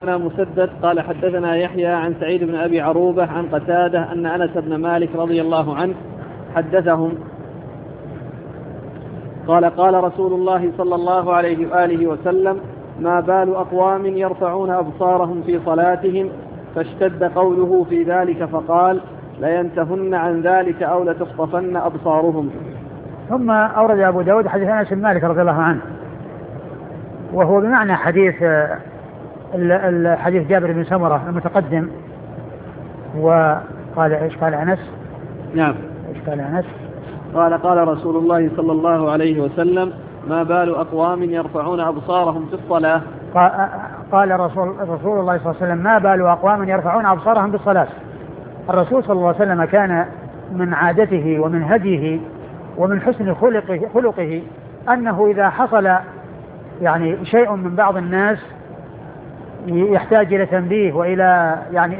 مسدد قال حدثنا يحيى عن سعيد بن أبي عروبة عن قتادة أن أنس بن مالك رضي الله عنه حدثهم قال قال رسول الله صلى الله عليه وآله وسلم: ما بال أقوام يرفعون أبصارهم في صلاتهم، فاشتد قوله في ذلك فقال: لينتهن عن ذلك أو لتخطفن أبصارهم. ثم أورد أبو داود حديث أنس بن مالك رضي الله عنه، وهو بمعنى حديث جابر بن سمرة المتقدم. وقال إيش قال أنس؟ نعم، إيش قال أنس؟ قال رسول الله صلى الله عليه وسلم: ما بال أقوام يرفعون أبصارهم في الصلاة. قال رسول الله صلى الله عليه وسلم: ما بال أقوام يرفعون أبصارهم بالصلاة. الرسول صلى الله عليه وسلم كان من عادته ومن هديه ومن حسن خلقه أنه إذا حصل يعني شيء من بعض الناس يحتاج إلى تنبيه وإلى يعني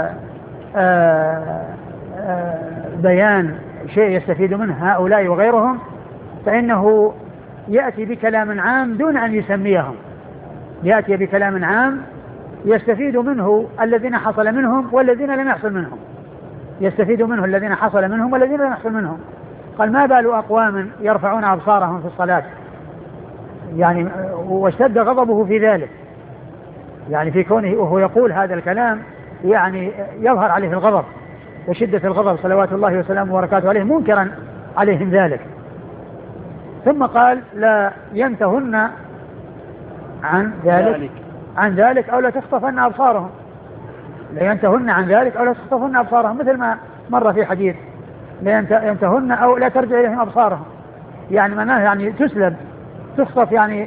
بيان شيء يستفيد منه هؤلاء وغيرهم، فإنه يأتي بكلام عام دون أن يسميهم، يأتي بكلام عام يستفيد منه الذين حصل منهم والذين لم يحصل منهم، يستفيد منه الذين حصل منهم والذين لم يحصل منهم. قال: ما بال أقوام يرفعون أبصارهم في الصلاة، يعني واشتد غضبه في ذلك، يعني في كونه وهو يقول هذا الكلام يعني يظهر عليه الغضب وشدة الغضب صلوات الله وسلامه وبركاته عليه، منكرا عليهم ذلك. ثم قال: لا ينتهن عن ذلك أو لا تخطفن أبصارهم. لا ينتهن عن ذلك أو لا تخطفن أبصارهم، مثل ما مر في حديث لا ينتهن أو لا ترجع إليهم أبصارهم، يعني معناه يعني تسلب تخطف، يعني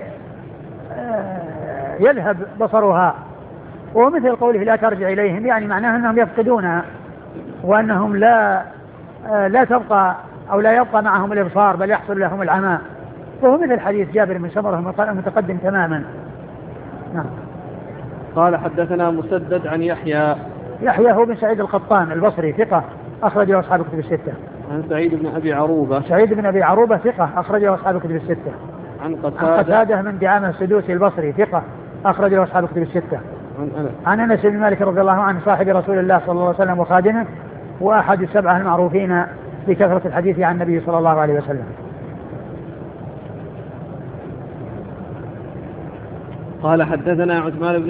يذهب بصرها. ومثل قوله لا ترجع إليهم يعني معناه أنهم يفقدونها وأنهم لا تبقى أو لا يبقى معهم الإبصار بل يحصل لهم العمى. وهو مثل حديث جابر بن سمرة المتقدم تماما. نعم. قال حدثنا مسدد عن يحيى هو بن سعيد القطان البصري ثقة أخرجه أصحاب الكتب الستة. عن سعيد بن أبي عروبة ثقة أخرجه أصحاب الكتب الستة. عن قتادة من دعامة السدوسي البصري ثقة أخرجه أصحاب الكتب الستة. عن أنس بن مالك رضي الله عنه صاحب رسول الله صلى الله عليه وسلم وخادمه، وأحد السبعة المعروفين بكثرة الحديث عن النبي صلى الله عليه وسلم. قال حدثنا عثمان بن